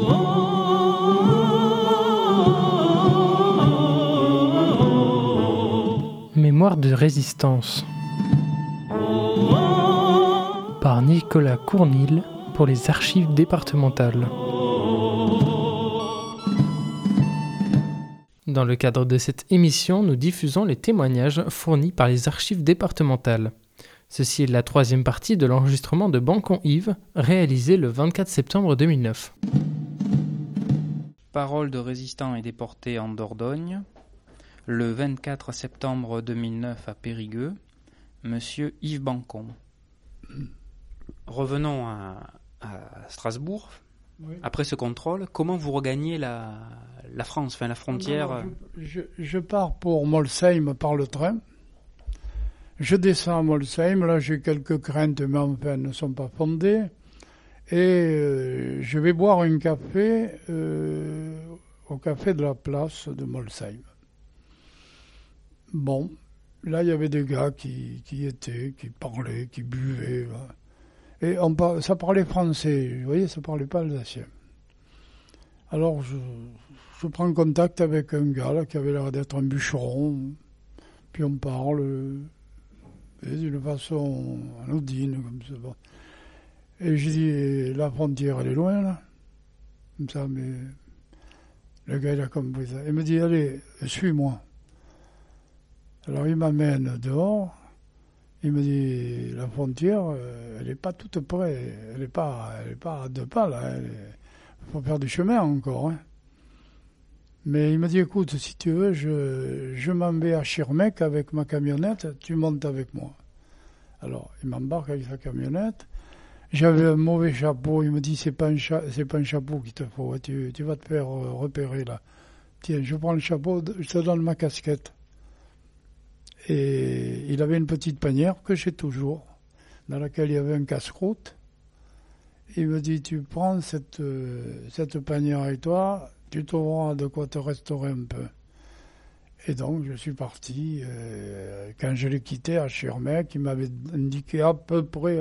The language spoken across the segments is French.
Mémoire de résistance par Nicolas Cournil pour les archives départementales. Dans le cadre de cette émission, nous diffusons les témoignages fournis par les archives départementales. Ceci est la troisième partie de l'enregistrement de Bancon-Yves, réalisé le 24 septembre 2009. Parole de résistants et déportés en Dordogne, le 24 septembre 2009 à Périgueux, Monsieur Yves Bancon. Revenons à Strasbourg. Oui. Après ce contrôle, comment vous regagnez la France, la frontière? Je pars pour Molsheim par le train. Je descends à Molsheim, là j'ai quelques craintes, mais enfin elles ne sont pas fondées. Et je vais boire un café au café de la place de Molsheim. Bon, là il y avait des gars qui parlaient, qui buvaient. Et ça parlait français, vous voyez, ça parlait pas alsacien. Alors je prends contact avec un gars là, qui avait l'air d'être un bûcheron, puis on parle d'une façon anodine, comme ça. Bon. Et j'ai dit, la frontière elle est loin là, comme ça, mais le gars il a compris ça. Il me dit, allez, suis-moi. Alors il m'amène dehors. Il me dit, la frontière, elle n'est pas toute près, elle n'est pas à 2 pas là, il faut faire du chemin encore. Hein. Mais il me dit, écoute, si tu veux, je m'en vais à Schirmeck avec ma camionnette, tu montes avec moi. Alors, il m'embarque avec sa camionnette. J'avais un mauvais chapeau, il me dit, c'est pas un chapeau qu'il te faut, tu vas te faire repérer là. Tiens, je prends le chapeau, je te donne ma casquette. Et il avait une petite panière que j'ai toujours, dans laquelle il y avait un casse-croûte. Il me dit, tu prends cette panière avec toi, tu trouveras de quoi te restaurer un peu. Et donc, je suis parti. Quand je l'ai quitté à Schirmeck, il m'avait indiqué à peu près.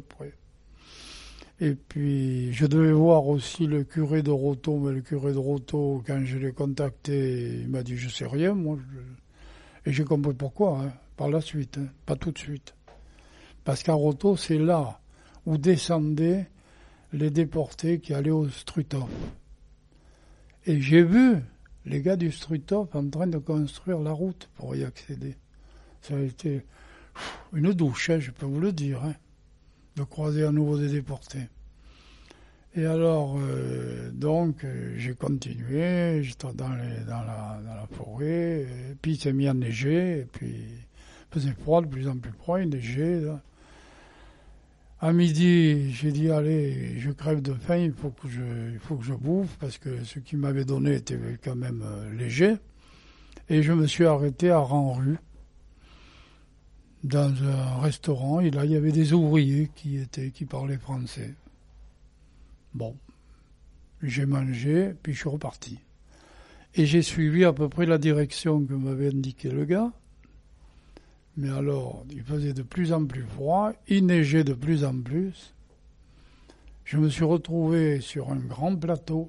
Et puis, je devais voir aussi le curé de Roto, mais le curé de Roto, quand je l'ai contacté, il m'a dit, je sais rien, moi. Et j'ai compris pourquoi, hein, par la suite, hein, pas tout de suite. Parce qu'à Roto, c'est là où descendaient les déportés qui allaient au Struthof. Et j'ai vu les gars du Struthof en train de construire la route pour y accéder. Ça a été une douche, hein, je peux vous le dire, hein, de croiser à nouveau des déportés. Et alors, donc, j'ai continué, j'étais dans la forêt, et puis il s'est mis à neiger, et puis il faisait froid, de plus en plus froid, il neigeait. Là. À midi, j'ai dit, allez, je crève de faim, il faut que je bouffe, parce que ce qu'il m'avait donné était quand même léger. Et je me suis arrêté à Ranrue, dans un restaurant, et là, il y avait des ouvriers qui parlaient français. Bon, j'ai mangé, puis je suis reparti. Et j'ai suivi à peu près la direction que m'avait indiqué le gars. Mais alors, il faisait de plus en plus froid, il neigeait de plus en plus. Je me suis retrouvé sur un grand plateau.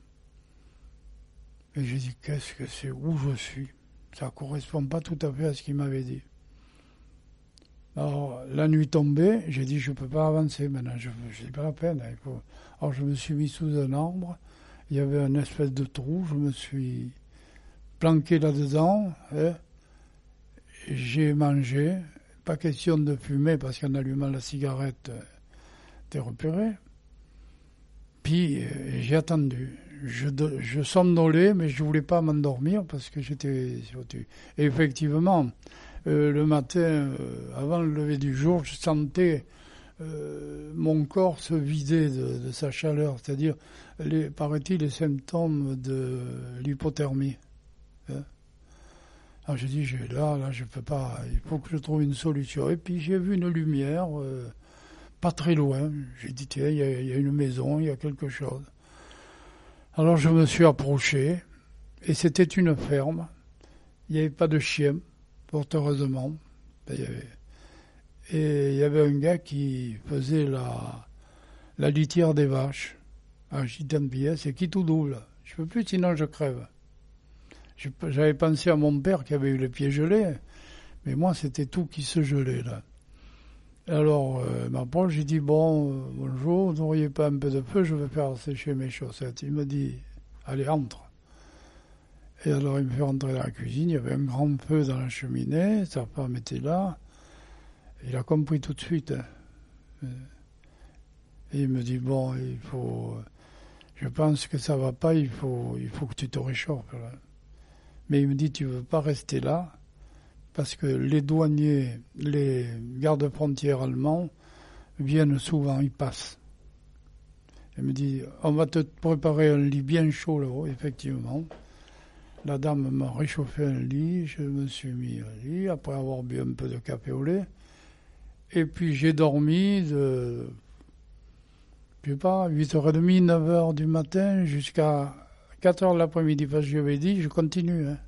Et j'ai dit, qu'est-ce que c'est, où je suis? Ça ne correspond pas tout à fait à ce qu'il m'avait dit. Alors, la nuit tombée, j'ai dit, je ne peux pas avancer maintenant, je n'ai pas la peine. Il faut... Alors, je me suis mis sous un arbre, il y avait un espèce de trou, je me suis planqué là-dedans, hein, j'ai mangé, pas question de fumer parce qu'en allumant la cigarette, t'es repéré. Puis, j'ai attendu. Je somnolais, mais je ne voulais pas m'endormir parce que j'étais... Et effectivement... le matin, avant le lever du jour, je sentais mon corps se vider de sa chaleur, c'est-à-dire, paraît-il, les symptômes de l'hypothermie. Hein. Alors j'ai dit, là, je peux pas, il faut que je trouve une solution. Et puis j'ai vu une lumière, pas très loin. J'ai dit, tiens, il y a une maison, il y a quelque chose. Alors je me suis approché, et c'était une ferme. Il n'y avait pas de chien. Fort heureusement, et il y avait un gars qui faisait la litière des vaches. Ah, je dis, tant pis, c'est qui tout double. Je peux plus, sinon je crève. J'avais pensé à mon père qui avait eu les pieds gelés, mais moi, c'était tout qui se gelait, là. Alors, m'approche, j'ai dit, bonjour, vous n'auriez pas un peu de feu, je vais faire sécher mes chaussettes. Il me dit, allez, entre. Et alors, il me fait rentrer dans la cuisine, il y avait un grand feu dans la cheminée, sa femme était là. Il a compris tout de suite. Hein. Et il me dit, je pense que ça va pas, il faut que tu te réchauffes, là. Mais il me dit, tu veux pas rester là, parce que les douaniers, les gardes-frontières allemands viennent souvent, ils passent. Il me dit, on va te préparer un lit bien chaud là-haut, effectivement. La dame m'a réchauffé un lit, je me suis mis un lit, après avoir bu un peu de café au lait. Et puis j'ai dormi de, je sais pas, 8h30, 9h du matin jusqu'à 4h de l'après-midi, parce que je lui avais dit, je continue. Hein.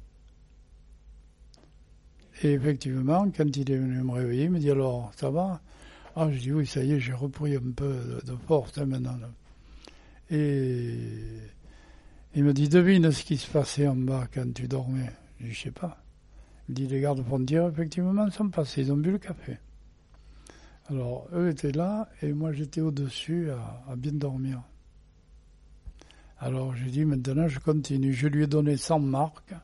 Et effectivement, quand il est venu me réveiller, il me dit, alors, ça va? Ah, je dis, oui, ça y est, j'ai repris un peu de force hein, maintenant. Là. Et il me dit, devine ce qui se passait en bas quand tu dormais. Je dis, je sais pas. Il me dit, les gardes-frontières, effectivement, sont passés, ils ont bu le café. Alors, eux étaient là, et moi, j'étais au-dessus à bien dormir. Alors, j'ai dit, maintenant, je continue. Je lui ai donné 100 marques,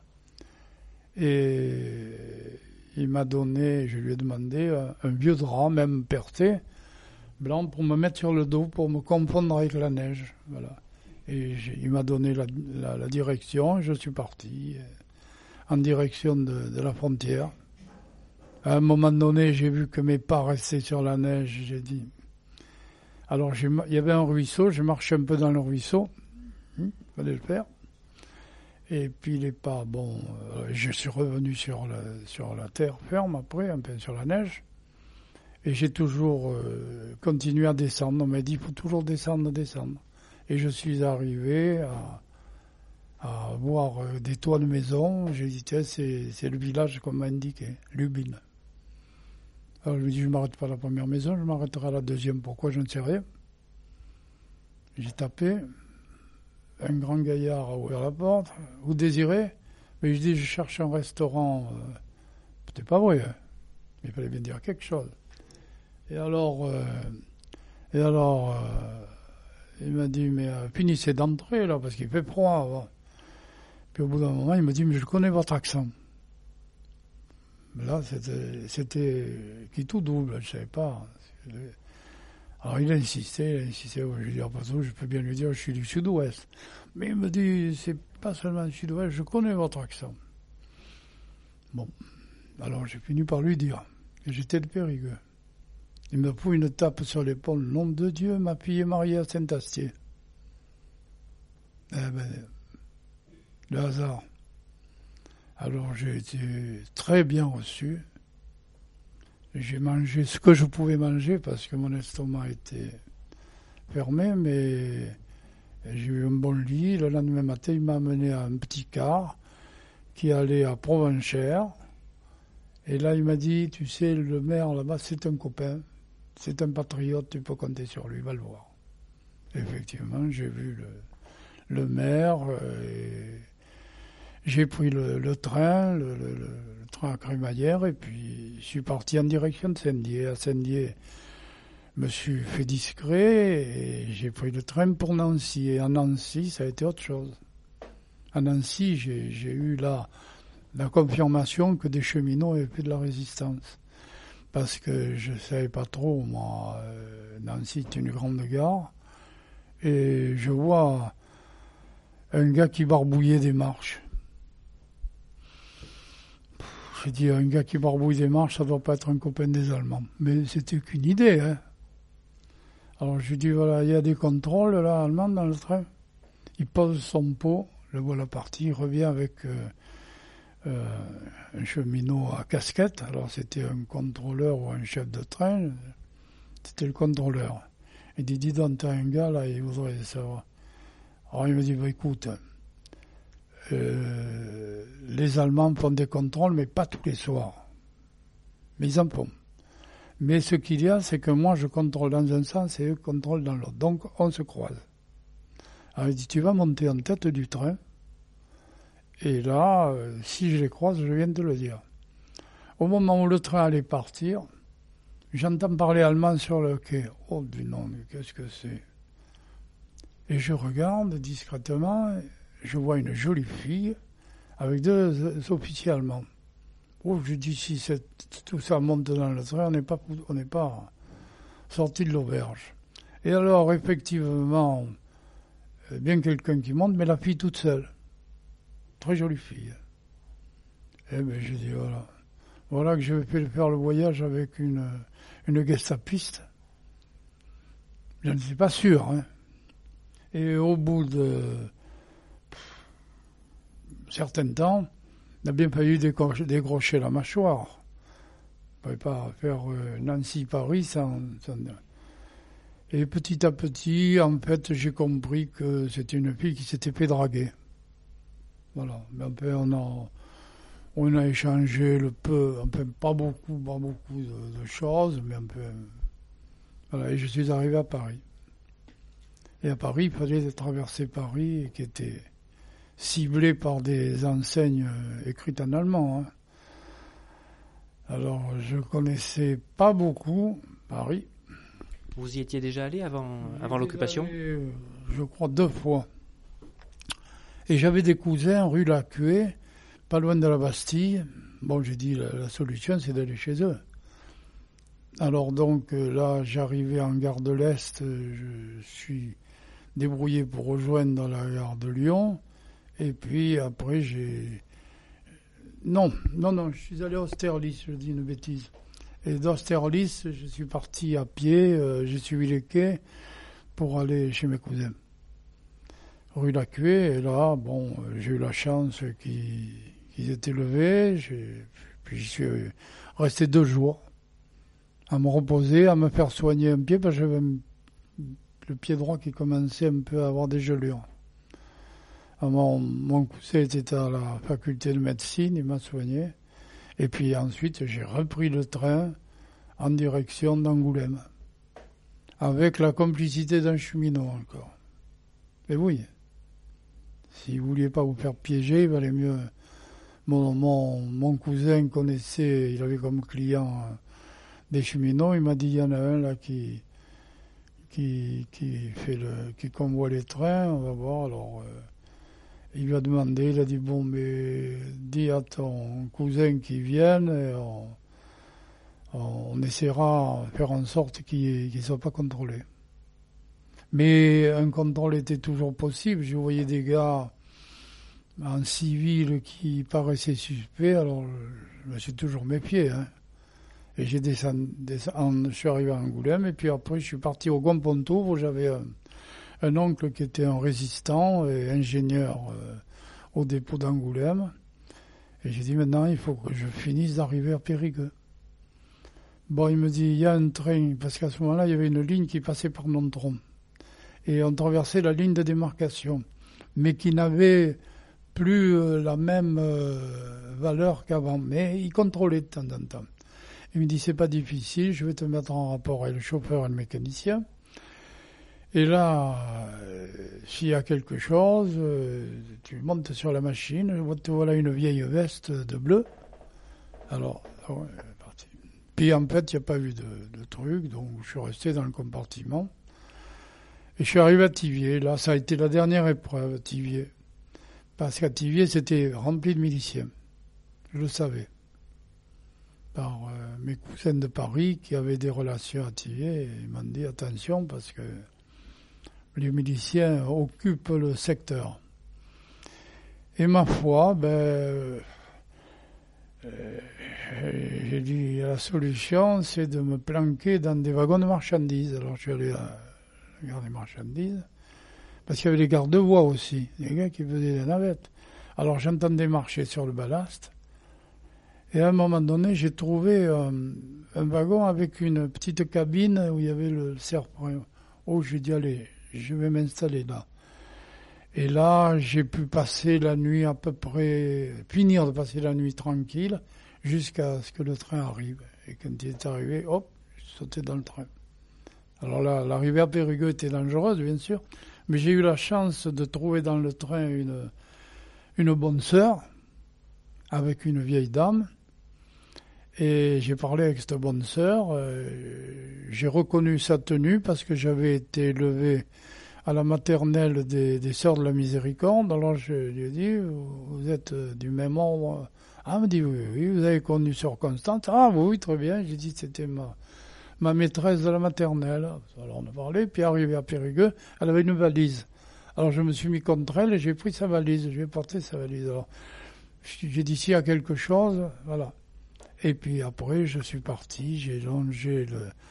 et il m'a donné, je lui ai demandé un vieux drap, même percé, blanc, pour me mettre sur le dos, pour me confondre avec la neige. Voilà. Et il m'a donné la direction, et je suis parti en direction de la frontière. À un moment donné, j'ai vu que mes pas restaient sur la neige, j'ai dit. Alors, il y avait un ruisseau, je marchais un peu dans le ruisseau, il fallait le faire. Et puis les pas, je suis revenu sur la terre ferme après, un peu sur la neige. Et j'ai toujours continué à descendre. On m'a dit, il faut toujours descendre. Et je suis arrivé à voir des toits de maison. J'ai dit, tiens, c'est le village qu'on m'a indiqué, Lubin. Alors je me dis, je ne m'arrête pas à la première maison, je m'arrêterai à la deuxième. Pourquoi, je ne sais rien. J'ai tapé. Un grand gaillard a ouvert la porte. Vous désirez? Mais je dis, je cherche un restaurant. C'était pas vrai. Hein. Il fallait bien dire quelque chose. Et alors, il m'a dit, mais finissez d'entrer là, parce qu'il fait froid. Bon. Puis au bout d'un moment, il m'a dit, mais je connais votre accent. Là, c'était qui tout double, je ne savais pas. Alors il a insisté, je lui ai dit, je peux bien lui dire, je suis du sud-ouest. Mais il me dit, c'est pas seulement du sud-ouest, je connais votre accent. Bon, alors j'ai fini par lui dire que j'étais de Périgueux. Il me fout une tape sur l'épaule, nom de Dieu, ma fille est mariée à Saint-Astier. Le hasard. Alors j'ai été très bien reçu. J'ai mangé ce que je pouvais manger parce que mon estomac était fermé, mais j'ai eu un bon lit. Le lendemain matin, il m'a amené à un petit car qui allait à Provenchères. Et là, il m'a dit, tu sais, le maire là-bas, c'est un copain, c'est un patriote, tu peux compter sur lui, va le voir. Effectivement, j'ai vu le maire, et j'ai pris le train, le train à crémaillère, et puis je suis parti en direction de Saint-Dié. À Saint-Dié, je me suis fait discret, et j'ai pris le train pour Nancy. Et à Nancy, ça a été autre chose. À Nancy, j'ai eu la confirmation que des cheminots avaient fait de la résistance. Parce que je ne savais pas trop, moi, Nancy est une grande gare, et je vois un gars qui barbouillait des marches. J'ai dit, un gars qui barbouille des marches, ça ne doit pas être un copain des Allemands. Mais c'était qu'une idée, hein. Alors je lui dis, voilà, il y a des contrôles, là, allemands dans le train. Il pose son pot, le voilà parti, il revient avec un cheminot à casquette. Alors c'était un contrôleur ou un chef de train. C'était le contrôleur. Il dit, dis donc, t'as un gars, là, il voudrait savoir. Alors il me dit, écoute, les Allemands font des contrôles, mais pas tous les soirs. Mais ils en font. Mais ce qu'il y a, c'est que moi, je contrôle dans un sens et eux contrôlent dans l'autre. Donc, on se croise. Alors il dit, tu vas monter en tête du train. Et là, si je les croise, je viens de te le dire. Au moment où le train allait partir, j'entends parler allemand sur le quai. Oh, du non, mais qu'est-ce que c'est? Et je regarde discrètement, je vois une jolie fille avec 2 officiers allemands. Oh, je dis, si tout ça monte dans le train, on n'est pas sorti de l'auberge. Et alors, effectivement, bien quelqu'un qui monte, mais la fille toute seule. Très jolie fille. Eh bien, je dis, voilà que je vais faire le voyage avec une gestapiste. Je ne suis pas sûr, hein. Et au bout de certains temps, il a bien fallu décrocher la mâchoire. On ne pouvait pas faire Nancy-Paris sans... Et petit à petit, en fait, j'ai compris que c'était une fille qui s'était fait draguer. Voilà. Mais après, on a échangé le peu, enfin, pas beaucoup de choses, mais un peu... Voilà, et je suis arrivé à Paris. Et à Paris, il fallait traverser Paris, qui était ciblé par des enseignes écrites en allemand. Hein. Alors, je connaissais pas beaucoup Paris. Vous y étiez déjà allé avant l'occupation? Je crois 2 fois. Et j'avais des cousins rue Lacuée, pas loin de la Bastille. Bon, j'ai dit, la solution, c'est d'aller chez eux. Alors donc, là, j'arrivais en gare de l'Est, je suis débrouillé pour rejoindre la gare de Lyon. Et puis, après, Non, je suis allé à Austerlitz, je dis une bêtise. Et d'Austerlitz, je suis parti à pied, j'ai suivi les quais pour aller chez mes cousins. Rue Lacuée, et là, bon, j'ai eu la chance qu'ils étaient levés, puis j'y suis resté 2 jours, à me reposer, à me faire soigner un pied, parce que j'avais le pied droit qui commençait un peu à avoir des gelures. Mon cousin était à la faculté de médecine, il m'a soigné. Et puis ensuite, j'ai repris le train en direction d'Angoulême, avec la complicité d'un cheminot encore. Et oui, si vous ne vouliez pas vous faire piéger, il valait mieux... Mon cousin connaissait, il avait comme client des cheminots, il m'a dit, il y en a un là qui convoie les trains, on va voir, alors... il lui a demandé, il a dit, bon, mais dis à ton cousin qu'il vienne et on essaiera de faire en sorte qu'il ne soit pas contrôlé. Mais un contrôle était toujours possible. Je voyais des gars en civil qui paraissaient suspects, alors je me suis toujours méfié. Hein. Et je suis arrivé à Angoulême et puis après je suis parti au Gompontour où j'avais un oncle qui était un résistant et ingénieur au dépôt d'Angoulême. Et j'ai dit, maintenant, il faut que je finisse d'arriver à Périgueux. Bon, il me dit, il y a un train, parce qu'à ce moment-là, il y avait une ligne qui passait par Nontron. Et on traversait la ligne de démarcation, mais qui n'avait plus la même valeur qu'avant. Mais il contrôlait de temps en temps. Il me dit, c'est pas difficile, je vais te mettre en rapport avec le chauffeur et le mécanicien. Et là, s'il y a quelque chose, tu montes sur la machine, te voilà une vieille veste de bleu. Alors, parti. Puis en fait, il n'y a pas eu de truc, donc je suis resté dans le compartiment. Et je suis arrivé à Thiviers. Là, ça a été la dernière épreuve, Thiviers. Parce qu'à Thiviers, c'était rempli de miliciens. Je le savais. Par mes cousins de Paris qui avaient des relations à Thiviers. Ils m'ont dit, attention, parce que les miliciens occupent le secteur. Et ma foi, j'ai dit, la solution, c'est de me planquer dans des wagons de marchandises. Alors je suis allé à la gare des marchandises, parce qu'il y avait les garde-voies aussi, des gars qui faisaient des navettes. Alors j'entendais marcher sur le ballast, et à un moment donné, j'ai trouvé un wagon avec une petite cabine où il y avait le serre-point. Oh, j'ai dit, allez, je vais m'installer là. Et là, j'ai pu passer la nuit à peu près, finir de passer la nuit tranquille, jusqu'à ce que le train arrive. Et quand il est arrivé, hop, je sautais dans le train. Alors là, l'arrivée à Périgueux était dangereuse, bien sûr, Mais j'ai eu la chance de trouver dans le train une bonne sœur, avec une vieille dame. Et j'ai parlé avec cette bonne sœur. J'ai reconnu sa tenue parce que j'avais été élevé à la maternelle des Sœurs de la Miséricorde. Alors je lui ai dit, vous êtes du même ordre? Ah, elle me dit, oui, oui, vous avez connu Sœur Constance? Ah, oui, très bien. J'ai dit, c'était ma maîtresse de la maternelle. Alors on a parlé, puis arrivé à Périgueux, elle avait une valise. Alors je me suis mis contre elle et j'ai pris sa valise, je lui ai porté sa valise. Alors j'ai dit, s'il y a quelque chose, voilà. Et puis après, je suis parti, j'ai longé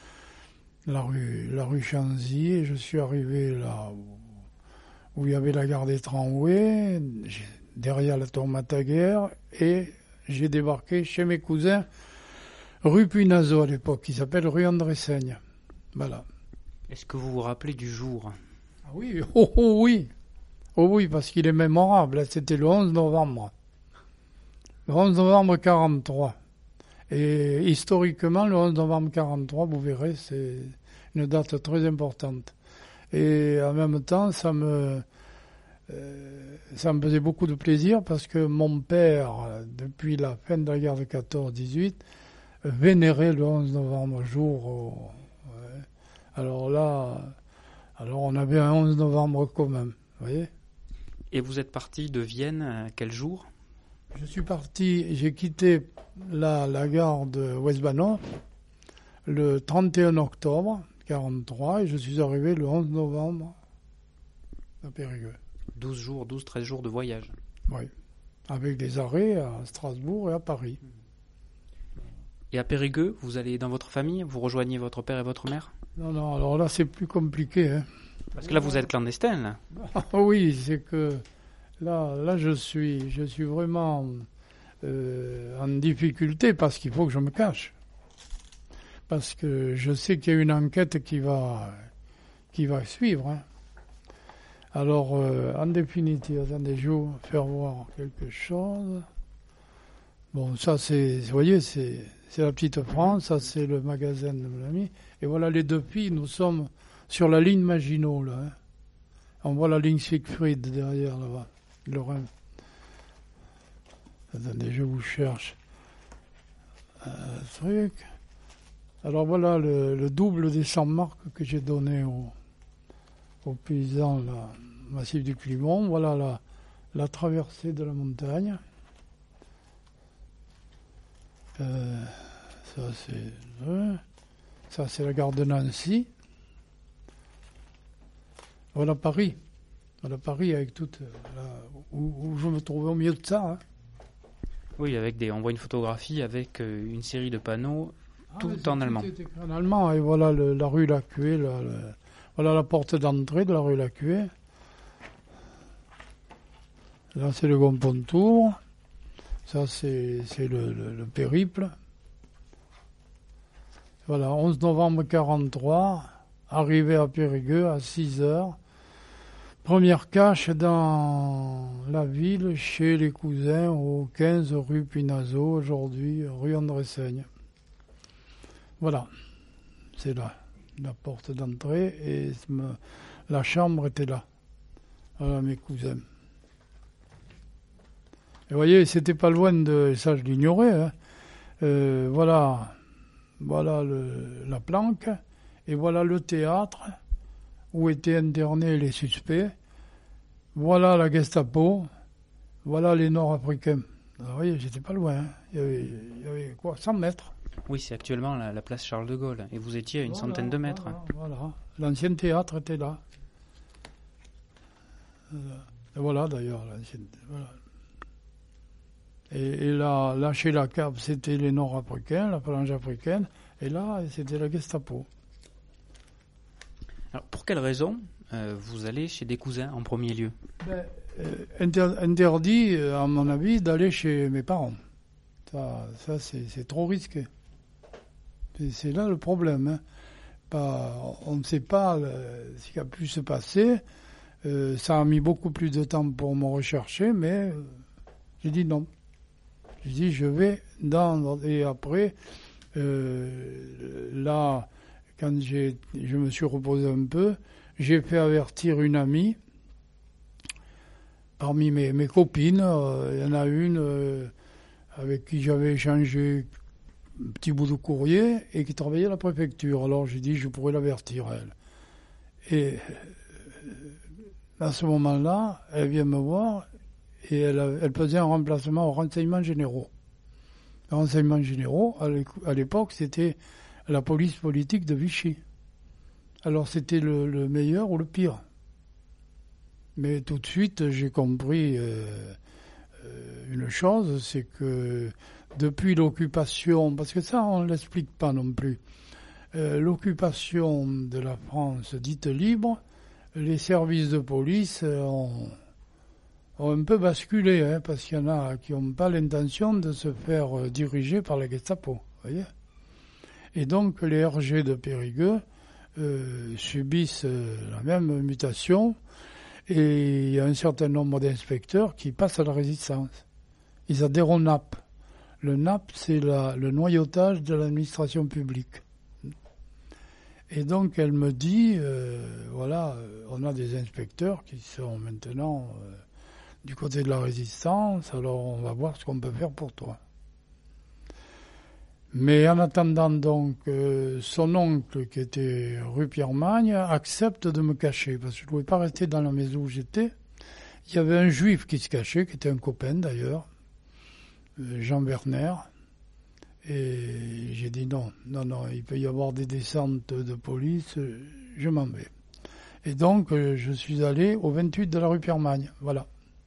la rue Chanzy et je suis arrivé là où il y avait la gare des Tramways, derrière la tour Mataguer, et j'ai débarqué chez mes cousins, rue Puinazo à l'époque, qui s'appelle rue André Seigne. Voilà. Est-ce que vous vous rappelez du jour? Ah oui, oh oui. Oh oui, parce qu'il est mémorable, c'était le 11 novembre. Le 11 novembre 43. Et historiquement, le 11 novembre 43, vous verrez, c'est une date très importante. Et en même temps, ça me faisait beaucoup de plaisir parce que mon père, depuis la fin de la guerre de 14-18, vénérait le 11 novembre, jour. Ouais. Alors là, on avait un 11 novembre commun, vous voyez. Et vous êtes parti de Vienne à quel jour? Je suis parti, j'ai quitté la gare de Westbanon le 31 octobre 1943 et je suis arrivé le 11 novembre à Périgueux. 13 jours de voyage. Oui, avec des arrêts à Strasbourg et à Paris. Et à Périgueux, vous allez dans votre famille? Vous rejoignez votre père et votre mère? Non, alors là c'est plus compliqué. Hein. Parce que là vous êtes clandestin, là. Oui, c'est que là je suis vraiment en difficulté parce qu'il faut que je me cache. Parce que je sais qu'il y a une enquête qui va suivre. Hein. Alors, en définitive, attendez, je vais vous faire voir quelque chose. Bon, ça vous voyez, c'est la petite France, ça c'est le magasin de mon ami. Et voilà les deux filles, nous sommes sur la ligne Maginot, là. Hein. On voit la ligne Siegfried derrière, là-bas, le Rhin. Attendez, je vous cherche un truc. Alors voilà le double des 100 marques que j'ai donné aux paysans, là, massif du Climont. Voilà la traversée de la montagne. Ça c'est la gare de Nancy. Voilà Paris. Voilà Paris avec toute où je me trouvais au milieu de ça. Hein. Oui, on voit une photographie avec une série de panneaux, tout en allemand. Tout écrit en allemand, et voilà la rue Lacuée, voilà la porte d'entrée de la rue Lacuée. Là, c'est le Grand Pontour. Ça, c'est le périple. Voilà, 11 novembre 1943, arrivé à Périgueux à 6 heures. Première cache dans la ville, chez les cousins, au 15 rue Puinazo, aujourd'hui rue André Seigne. Voilà, c'est là, la porte d'entrée, et la chambre était là. Voilà mes cousins. Et vous voyez, c'était pas loin de, ça je l'ignorais, hein. Voilà la planque, et voilà le théâtre où étaient internés les suspects. Voilà la Gestapo, voilà les Nord-Africains. Vous voyez, j'étais pas loin, hein. Il y avait quoi, 100 mètres. Oui, c'est actuellement la place Charles de Gaulle, et vous étiez à une centaine de mètres. Voilà. L'ancien théâtre était là. Et voilà d'ailleurs, l'ancien. Voilà. Et là, chez la cave, c'était les Nord-Africains, la phalange africaine, et là, c'était la Gestapo. Alors, pour quelle raison vous allez chez des cousins en premier lieu? Interdit, à mon avis, d'aller chez mes parents. Ça c'est trop risqué. C'est là le problème. Hein. On ne sait pas ce qui a pu se passer. Ça a mis beaucoup plus de temps pour me rechercher, mais j'ai dit non. J'ai dit je vais et après, là, quand je me suis reposé un peu, j'ai fait avertir une amie. Parmi mes copines, il y en a une avec qui j'avais échangé un petit bout de courrier et qui travaillait à la préfecture. Alors j'ai dit je pourrais l'avertir, elle. Et à ce moment-là, elle vient me voir et elle faisait un remplacement aux renseignements généraux. Les renseignements généraux, à l'époque, c'était la police politique de Vichy. Alors c'était le meilleur ou le pire. Mais tout de suite, j'ai compris une chose, c'est que depuis l'occupation, parce que ça on ne l'explique pas non plus, l'occupation de la France dite libre, les services de police ont un peu basculé, hein, parce qu'il y en a qui n'ont pas l'intention de se faire diriger par la Gestapo, voyez. Et donc les RG de Périgueux subissent la même mutation, et il y a un certain nombre d'inspecteurs qui passent à la résistance. Ils adhèrent au NAP. Le NAP, c'est le noyautage de l'administration publique. Et donc elle me dit, voilà, on a des inspecteurs qui sont maintenant du côté de la résistance, alors on va voir ce qu'on peut faire pour toi. Mais en attendant donc, son oncle, qui était rue Pierre-Magne, accepte de me cacher, parce que je ne pouvais pas rester dans la maison où j'étais. Il y avait un juif qui se cachait, qui était un copain d'ailleurs, Jean Werner. Et j'ai dit non, il peut y avoir des descentes de police, je m'en vais. Et donc, je suis allé au 28 de la rue Pierre-Magne, voilà.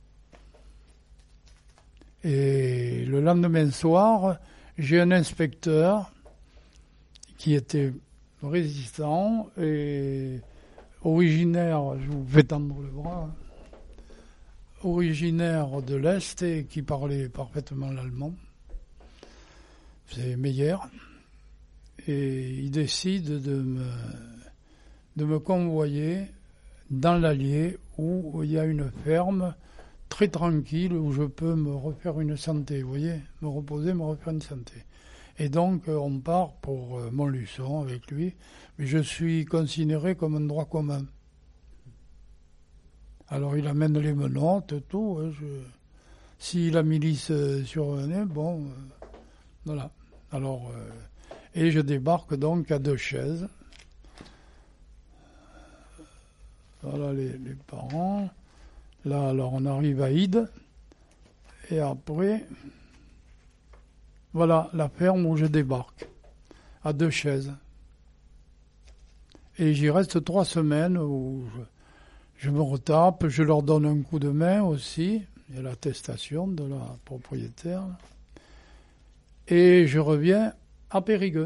Et le lendemain soir, j'ai un inspecteur qui était résistant et originaire, je vous fais tendre le bras, originaire de l'Est et qui parlait parfaitement l'allemand. C'est Meyer. Et il décide de me convoyer dans l'Allier où il y a une ferme très tranquille où je peux me refaire une santé, vous voyez, me reposer, me refaire une santé. Et donc on part pour Montluçon avec lui, mais je suis considéré comme un droit commun. Alors il amène les menottes, tout. Si la milice survenait, bon, voilà. Alors, et je débarque donc à Deux Chaises. Voilà les parents. Là, alors on arrive à Ide, et après, voilà la ferme où je débarque, à Deux Chaises. Et j'y reste 3 semaines où je me retape, je leur donne un coup de main aussi, il y a l'attestation de la propriétaire, et je reviens à Périgueux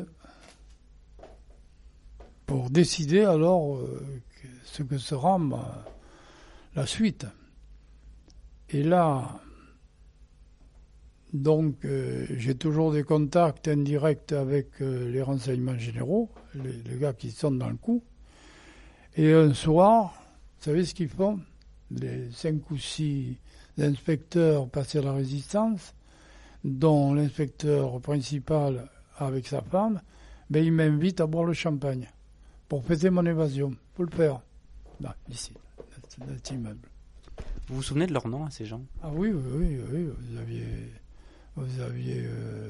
pour décider alors ce que sera la suite. Et là, donc, j'ai toujours des contacts indirects avec les renseignements généraux, les gars qui sont dans le coup. Et un soir, vous savez ce qu'ils font? Les 5 ou 6 inspecteurs passés à la résistance, dont l'inspecteur principal avec sa femme, ben, ils m'invitent à boire le champagne pour fêter mon évasion. Faut le faire. Là, ici, dans cet immeuble. Vous vous souvenez de leur nom, ces gens? Ah oui, vous aviez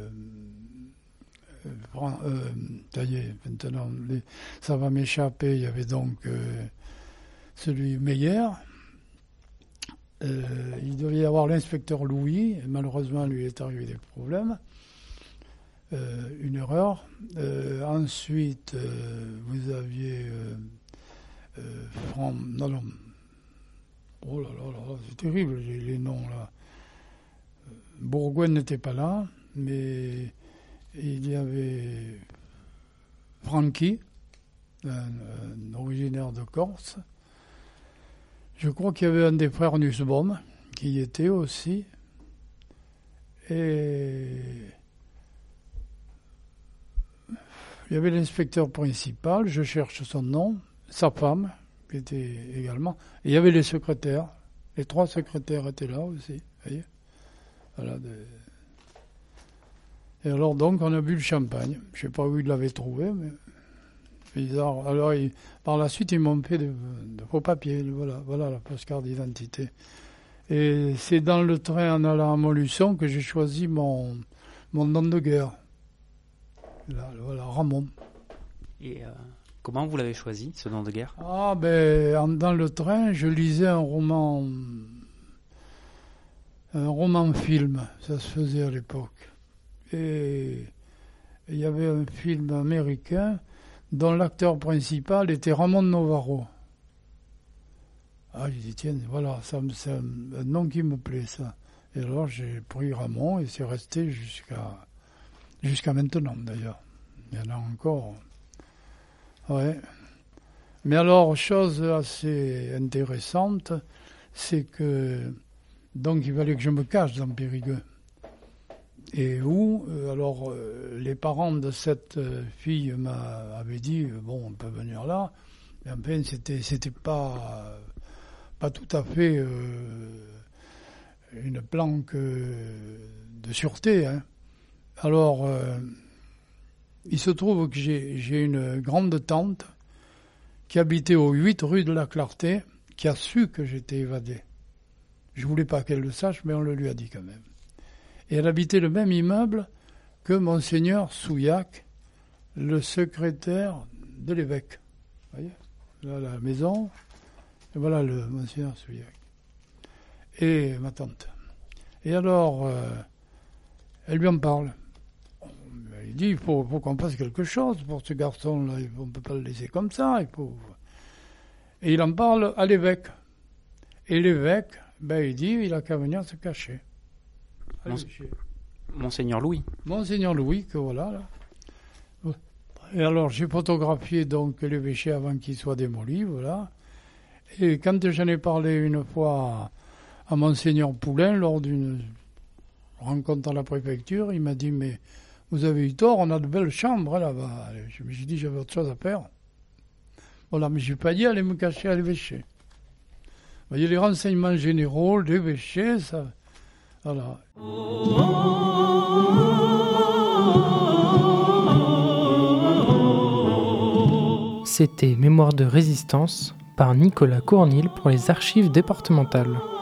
ça y est, maintenant, ça va m'échapper, il y avait donc celui Meyer, il devait y avoir l'inspecteur Louis, et malheureusement, lui est arrivé des problèmes, une erreur. Ensuite, vous aviez oh là là, c'est terrible les noms là. Bourgoin n'était pas là, mais il y avait Francky, un originaire de Corse. Je crois qu'il y avait un des frères Nussbaum qui y était aussi. Et il y avait l'inspecteur principal, je cherche son nom, sa femme, qui était également. Et il y avait les secrétaires. Les 3 secrétaires étaient là aussi, vous voyez. Voilà. Et alors donc on a bu le champagne. Je ne sais pas où il l'avait trouvé, mais bizarre. Alors, par la suite, ils m'ont fait de faux papiers. Voilà la postcard d'identité. Et c'est dans le train en allant à Montluçon que j'ai choisi mon nom de guerre. Là, voilà, Ramon. Et comment vous l'avez choisi, ce nom de guerre? Ah, dans le train, je lisais un roman film, ça se faisait à l'époque. Et il y avait un film américain dont l'acteur principal était Ramon Novarro. Ah, j'ai dit, tiens, voilà, c'est un nom qui me plaît, ça. Et alors, j'ai pris Ramon et c'est resté jusqu'à maintenant, d'ailleurs. Il y en a encore. Ouais. Mais alors, chose assez intéressante, c'est que, donc, il fallait que je me cache dans Périgueux. Et les parents de cette fille m'avaient dit, bon, on peut venir là. Mais enfin, c'était pas tout à fait une planque de sûreté. Hein. Alors, il se trouve que j'ai une grande tante qui habitait aux 8 rue de la Clarté, qui a su que j'étais évadé. Je voulais pas qu'elle le sache, mais on le lui a dit quand même. Et elle habitait le même immeuble que Monseigneur Souillac, le secrétaire de l'évêque. Vous voyez, là, la maison, et voilà le Monseigneur Souillac. Et ma tante. Et alors, elle lui en parle. Il dit, il faut qu'on fasse quelque chose pour ce garçon-là. On ne peut pas le laisser comme ça. Et il en parle à l'évêque. Et l'évêque, il dit, il a qu'à venir se cacher. Monseigneur Louis. Monseigneur Louis, que voilà. Là. Et alors, j'ai photographié donc l'évêché avant qu'il soit démoli, voilà. Et quand j'en ai parlé une fois à Monseigneur Poulain, lors d'une rencontre à la préfecture, il m'a dit, mais vous avez eu tort, on a de belles chambres là-bas. Je me suis dit, j'avais autre chose à faire. Voilà, mais je n'ai pas dit aller me cacher à l'évêché. Vous voyez, les renseignements généraux, l'évêché, ça... Voilà. C'était Mémoire de résistance par Nicolas Cournil pour les archives départementales.